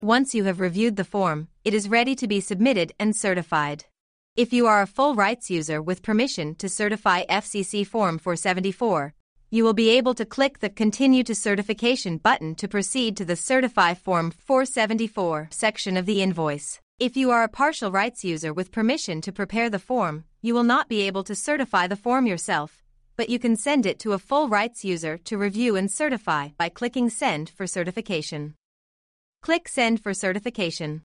Once you have reviewed the form, it is ready to be submitted and certified. If you are a full rights user with permission to certify FCC Form 474, you will be able to click the Continue to Certification button to proceed to the Certify Form 474 section of the invoice. If you are a partial rights user with permission to prepare the form, you will not be able to certify the form yourself, but you can send it to a full rights user to review and certify by clicking Send for Certification. Click Send for Certification.